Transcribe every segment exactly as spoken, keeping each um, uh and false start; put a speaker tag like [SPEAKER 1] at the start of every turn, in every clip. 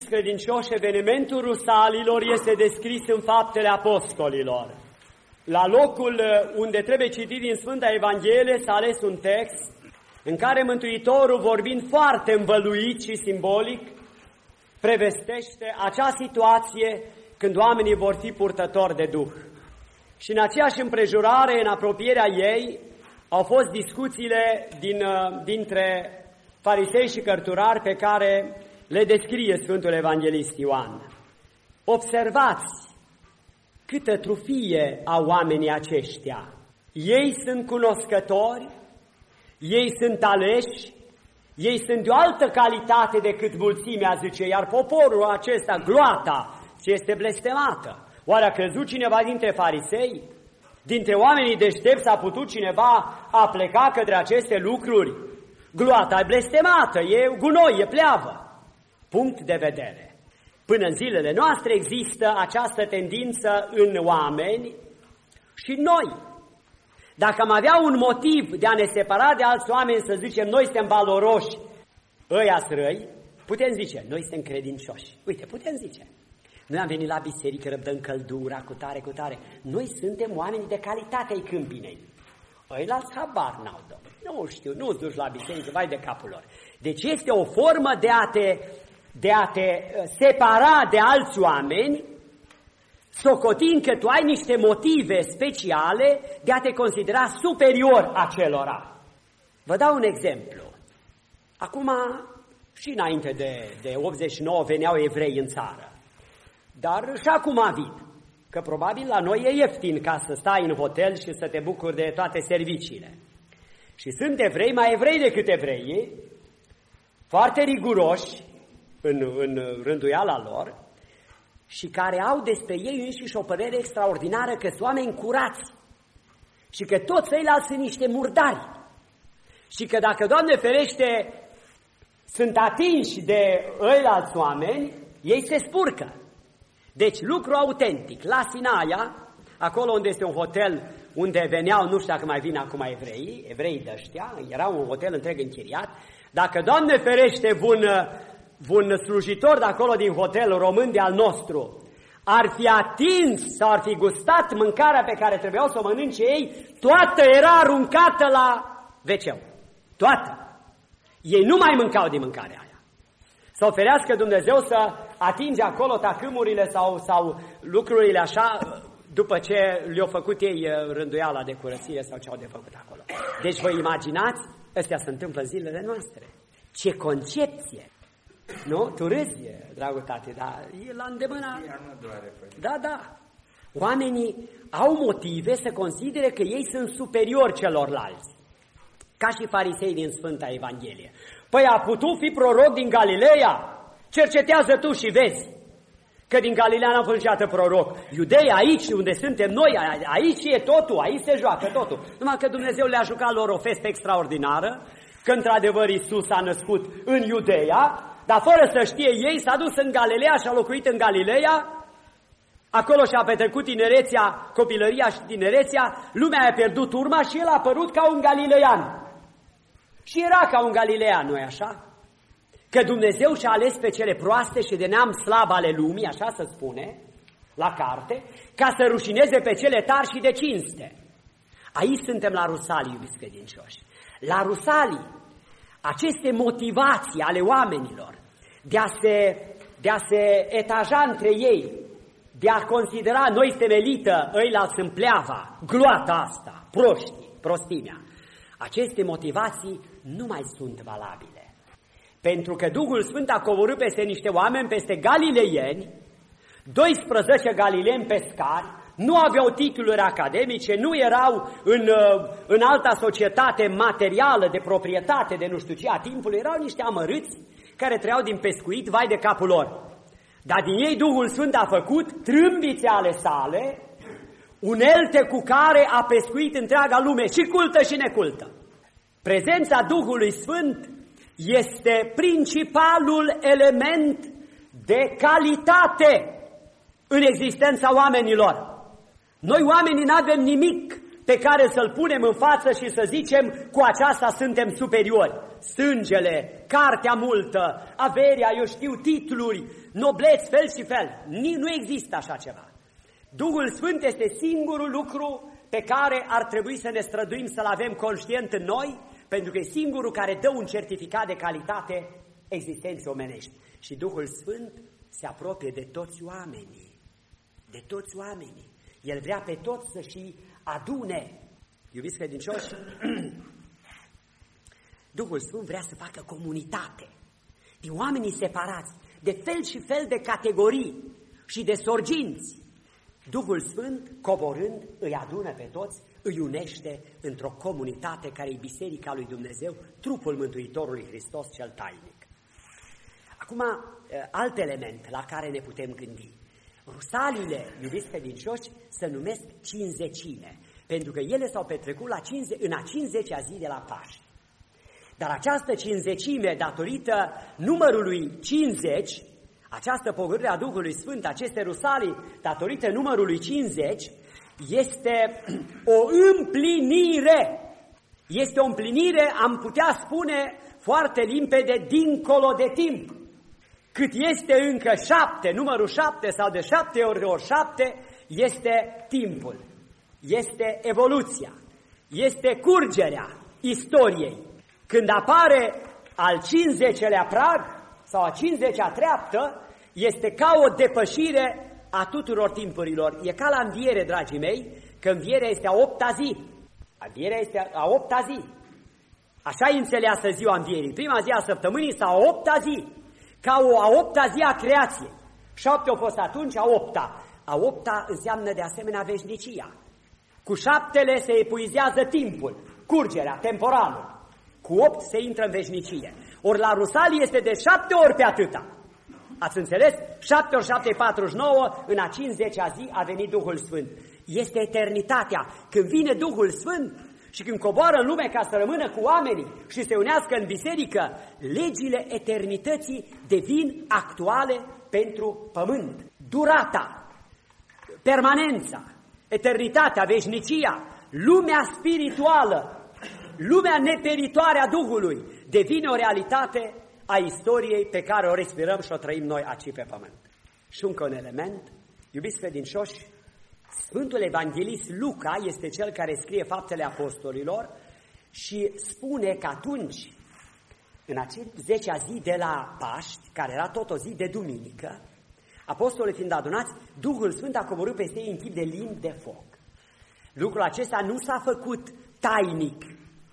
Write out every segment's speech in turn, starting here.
[SPEAKER 1] credincioși, evenimentul Rusalilor este descris în Faptele Apostolilor. La locul unde trebuie citit din Sfânta Evanghelie s-a ales un text în care Mântuitorul, vorbind foarte învăluit și simbolic, prevestește acea situație când oamenii vor fi purtători de Duh. Și în aceeași împrejurare, în apropierea ei, au fost discuțiile din, dintre farisei și cărturari pe care le descrie Sfântul Evanghelist Ioan. Observați câtă trufie au oamenii aceștia. Ei sunt cunoscători, ei sunt aleși, ei sunt de o altă calitate decât mulțimea, zice, iar poporul acesta, gloata, ce este blestemată. Oare a crezut cineva dintre farisei? Dintre oamenii deștepți a putut cineva a pleca către aceste lucruri? Gloata e blestemată, e gunoi, e pleavă. Punct de vedere. Până în zilele noastre există această tendință în oameni și noi. Dacă am avea un motiv de a ne separa de alți oameni, să zicem, noi suntem valoroși, ăia-s răi, putem zice, noi suntem credincioși. Uite, putem zice. Noi am venit la biserică, răbdăm căldura, cu tare, cu tare. Noi suntem oameni de calitate ai câmpinei. Ăilalți habar n-au, domnule. Nu știu, nu-ți duci la biserică, vai de capul lor. Deci este o formă de a te, de a te separa de alți oameni, socotind că tu ai niște motive speciale de a te considera superior acelora. Vă dau un exemplu. Acum, și înainte de, de optzeci și nouă veneau evrei în țară. Dar și acum vin, că probabil la noi e ieftin ca să stai în hotel și să te bucuri de toate serviciile. Și sunt evrei, mai evrei decât evreii, foarte riguroși în, în rânduiala lor și care au despre ei înșiși o părere extraordinară că sunt oameni curați și că toți ceilalți sunt niște murdari și că dacă, Doamne ferește, sunt atinși de ăilalți oameni, ei se spurcă. Deci, lucru autentic. La Sinaia, acolo unde este un hotel unde veneau, nu știu dacă mai vin acum evreii, evreii de ăștia, era un hotel întreg închiriat, dacă, Doamne ferește, un, un slujitor de acolo din hotel român de al nostru ar fi atins sau ar fi gustat mâncarea pe care trebuiau să o mănânce ei, toată era aruncată la veceu. Toată. Ei nu mai mâncau din mâncarea aia. Să oferească Dumnezeu să atinge acolo tacâmurile sau, sau lucrurile așa, după ce le-au făcut ei rânduiala de curățire sau ce au de făcut acolo. Deci vă imaginați, astea se întâmplă în zilele noastre. Ce concepție! Nu? Tu râzi, dragul tati, dar e la îndemâna... Da, da. Oamenii au motive să considere că ei sunt superiori celorlalți. Ca și farisei din Sfânta Evanghelie. Păi a putut fi proroc din Galileea? Cercetează tu și vezi că din Galileea n-a fost niciodată proroc. Iudeia, aici unde suntem noi, aici e totul, aici se joacă totul. Numai că Dumnezeu le-a jucat lor o festă extraordinară, că într-adevăr Iisus a născut în Iudeea, dar fără să știe ei s-a dus în Galileea și a locuit în Galileea, acolo și-a petrecut tinerețea, copilăria și tinerețea, lumea a pierdut urma și el a apărut ca un galilean. Și era ca un galilean, nu-i așa? Că Dumnezeu și-a ales pe cele proaste și de neam slab ale lumii, așa se spune, la carte, ca să rușineze pe cele tari și de cinste. Aici suntem la Rusalii, iubiți credincioși. La Rusalii, aceste motivații ale oamenilor de a se, de a se etaja între ei, de a considera noi suntem elită, ăilalți în pleava, gloata asta, proștii, prostimea, aceste motivații nu mai sunt valabile. Pentru că Duhul Sfânt a coborât peste niște oameni, peste galileieni, doisprezece galileieni pescari, nu aveau titluri academice, nu erau în, în alta societate materială de proprietate, de nu știu ce a timpului, erau niște amărâți care trăiau din pescuit, vai de capul lor. Dar din ei Duhul Sfânt a făcut trâmbițe ale sale, unelte cu care a pescuit întreaga lume, și cultă și necultă. Prezența Duhului Sfânt este principalul element de calitate în existența oamenilor. Noi oamenii nu avem nimic pe care să-l punem în față și să zicem cu aceasta suntem superiori. sângele, cartea multă, averia, eu știu, titluri, nobleți, fel și fel. Nu există așa ceva. Duhul Sfânt este singurul lucru pe care ar trebui să ne străduim să-l avem conștient în noi, pentru că e singurul care dă un certificat de calitate existenței omenești. Și Duhul Sfânt se apropie de toți oamenii, de toți oamenii. El vrea pe toți să și adune. Iubiți credincioși, Duhul Sfânt vrea să facă comunitate din oamenii separați, de fel și fel de categorii și de sorginți. Duhul Sfânt, coborând, îi adună pe toți, îi unește într-o comunitate care e Biserica lui Dumnezeu, trupul Mântuitorului Hristos cel tainic. Acum, alt element la care ne putem gândi. Rusalile, iubiți credincioși, se numesc cinzecime, pentru că ele s-au petrecut la cinci, în a cincizecea zi de la Paști. Dar această cinzecime, datorită numărului cincizeci, această pogorâre a Duhului Sfânt, aceste rusalii, datorită numărului cincizeci, este o împlinire. Este o împlinire, am putea spune foarte limpede, dincolo de timp. Cât este încă șapte, numărul șapte sau de șapte ori de ori șapte, este timpul, este evoluția, este curgerea istoriei. Când apare al cincizecilea prag sau a cincizecea treaptă, este ca o depășire a tuturor timpurilor. E ca la înviere, dragii mei, că învierea este a opta zi. Învierea este a opta zi. Așa e înțeleasă ziua învierii. Prima zi a săptămânii sau a opta zi. Ca o a opta zi a creației. Șapte au fost atunci, a opta. A opta înseamnă de asemenea veșnicia. Cu șaptele se epuizează timpul, curgerea, temporalul. Cu opt se intră în veșnicie. Ori la Rusalii este de șapte ori pe atâta. Ați înțeles? Șapte ori șapte, patruzeci și nouă, în a cincizecea zi a venit Duhul Sfânt. Este eternitatea. Când vine Duhul Sfânt și când coboară în lume ca să rămână cu oamenii și se unească în biserică, legile eternității devin actuale pentru pământ. Durata, permanența, eternitatea, veșnicia, lumea spirituală, lumea neperitoare a Duhului devine o realitate a istoriei pe care o respirăm și o trăim noi aici pe pământ. Și încă un element, iubiți credincioși, Sfântul Evanghelist Luca este cel care scrie Faptele Apostolilor și spune că atunci, în acea zecea zi de la Paști, care era tot o zi de duminică, apostolii fiind adunați, Duhul Sfânt a coborât peste ei în chip de limbi de foc. Lucrul acesta nu s-a făcut tainic.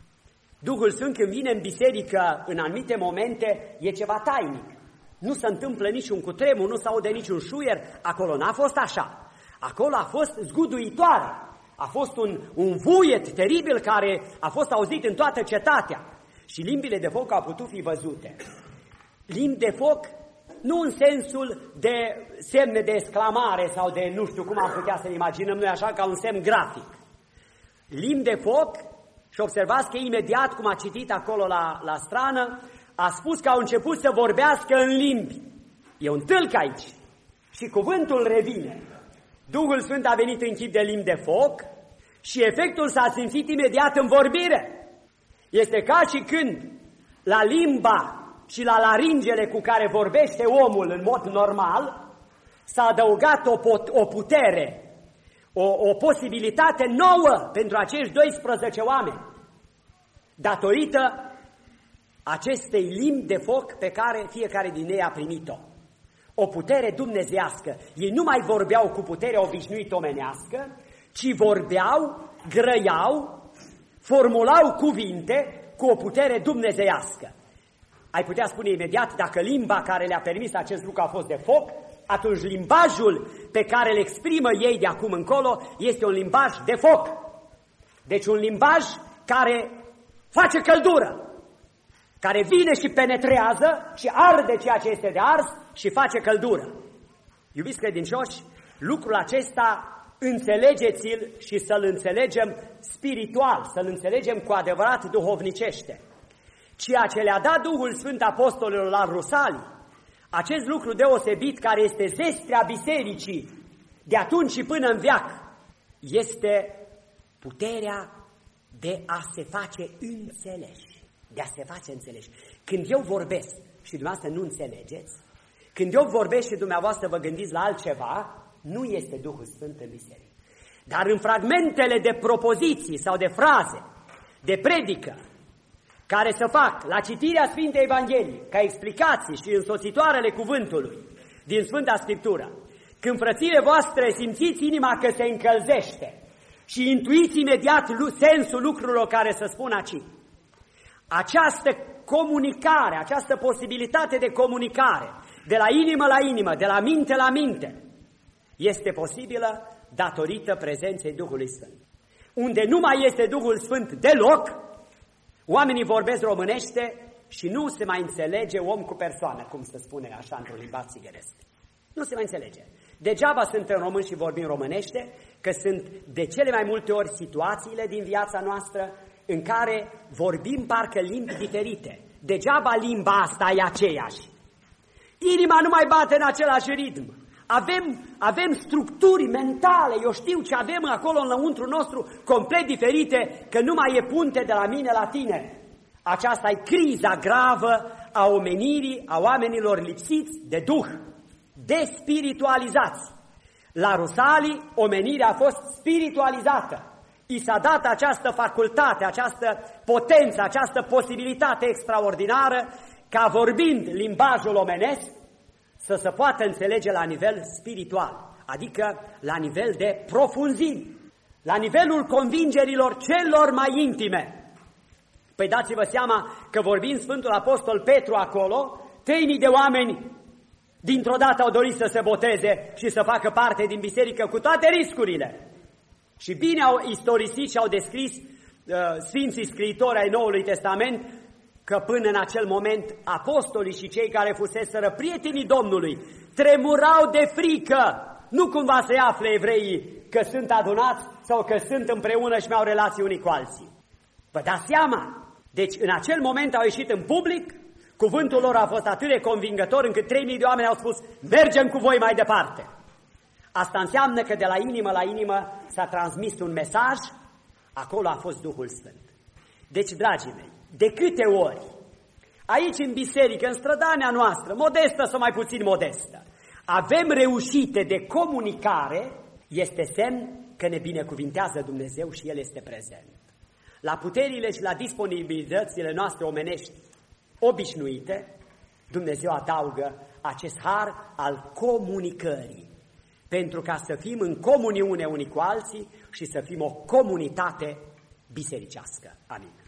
[SPEAKER 1] Duhul Sfânt când vine în biserică în anumite momente e ceva tainic. Nu se întâmplă niciun cutremur, nu se aude niciun șuier, acolo n-a fost așa. Acolo a fost zguduitoare, a fost un, un vuiet teribil care a fost auzit în toată cetatea și limbile de foc au putut fi văzute. Limbi de foc nu în sensul de semne de exclamare sau de nu știu cum am putea să ne imaginăm noi așa ca un semn grafic. Limbi de foc, și observați că imediat, cum a citit acolo la, la strană, a spus că au început să vorbească în limbi. E un tâlc aici și cuvântul revine. Duhul Sfânt a venit în chip de limbi de foc și efectul s-a simțit imediat în vorbire. Este ca și când la limba și la laringele cu care vorbește omul în mod normal s-a adăugat o, pot, o putere, o, o posibilitate nouă pentru acești doisprezece oameni, datorită acestei limbi de foc pe care fiecare din ei a primit-o. O putere dumnezeiască. Ei nu mai vorbeau cu puterea obișnuită omenească, ci vorbeau, grăiau, formulau cuvinte cu o putere dumnezeiască. Ai putea spune imediat, dacă limba care le-a permis acest lucru a fost de foc, atunci limbajul pe care îl exprimă ei de acum încolo este un limbaj de foc. Deci un limbaj care face căldură, care vine și penetrează și arde ceea ce este de ars și face căldură. Iubiți credincioși, lucrul acesta înțelegeți-l și să-l înțelegem spiritual, să-l înțelegem cu adevărat duhovnicește. Ceea ce le-a dat Duhul Sfânt apostolilor la Rusalii, acest lucru deosebit care este zestrea bisericii de atunci și până în veac, este puterea de a se face înțeleși. de a se face înțelegi. Când eu vorbesc și dumneavoastră nu înțelegeți, când eu vorbesc și dumneavoastră vă gândiți la altceva, nu este Duhul Sfânt în biserică. Dar în fragmentele de propoziții sau de fraze, de predică, care se fac la citirea Sfintei Evangheliei, ca explicații și însoțitoarele cuvântului din Sfânta Scriptură, când frățile voastre simțiți inima că se încălzește și intuiți imediat sensul lucrurilor care se spun aici, această comunicare, această posibilitate de comunicare, de la inimă la inimă, de la minte la minte, este posibilă datorită prezenței Duhului Sfânt. Unde nu mai este Duhul Sfânt deloc, oamenii vorbesc românește și nu se mai înțelege om cu persoană, cum se spune așa într-un limbaj țigăresc. Nu se mai înțelege. Degeaba suntem români și vorbim românește, că sunt de cele mai multe ori situațiile din viața noastră în care vorbim parcă limbi diferite. Degeaba limba asta e aceeași. Inima nu mai bate în același ritm. Avem, avem structuri mentale, eu știu ce avem acolo înăuntru nostru, complet diferite, că nu mai e punte de la mine la tine. Aceasta e criza gravă a omenirii, a oamenilor lipsiți de Duh, despiritualizați. La Rusalii, omenirea a fost spiritualizată. I s-a dat această facultate, această potență, această posibilitate extraordinară ca vorbind limbajul omenesc să se poată înțelege la nivel spiritual, adică la nivel de profunzime, la nivelul convingerilor celor mai intime. Păi dați-vă seama că vorbind Sfântul Apostol Petru acolo, trei mii de oameni dintr-o dată au dorit să se boteze și să facă parte din biserică cu toate riscurile. Și bine au istorisit și au descris uh, Sfinții Scriitori ai Noului Testament că până în acel moment apostolii și cei care fuseseră prietenii Domnului tremurau de frică, nu cumva să-i afle evreii că sunt adunați sau că sunt împreună și mi-au relații unii cu alții. Vă dați seama? Deci în acel moment au ieșit în public, cuvântul lor a fost atât de convingător încât trei mii de oameni au spus, mergem cu voi mai departe. Asta înseamnă că de la inimă la inimă s-a transmis un mesaj, acolo a fost Duhul Sfânt. Deci, dragii mei, de câte ori, aici în biserică, în strădania noastră, modestă sau mai puțin modestă, avem reușite de comunicare, este semn că ne binecuvintează Dumnezeu și El este prezent. La puterile și la disponibilitățile noastre omenești obișnuite, Dumnezeu adaugă acest har al comunicării, pentru ca să fim în comuniune unii cu alții și să fim o comunitate bisericească. Amin.